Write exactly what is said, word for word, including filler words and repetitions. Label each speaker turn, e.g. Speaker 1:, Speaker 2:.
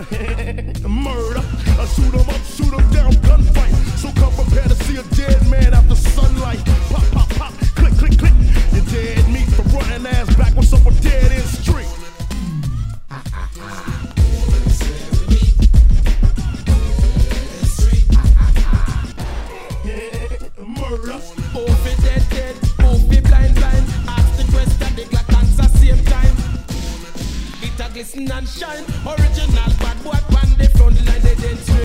Speaker 1: Murder. I shoot 'em up, shoot 'em down, gunfight. So come prepare to see a dead man after sunlight. Pop, pop, pop, click, click, click. You're dead meat for running ass backwards up a dead end street. Murder.
Speaker 2: Oh, fi dead, dead. Oh, fi blind, blind. Ask the question, the Glock answer same time. It a glisten and shine.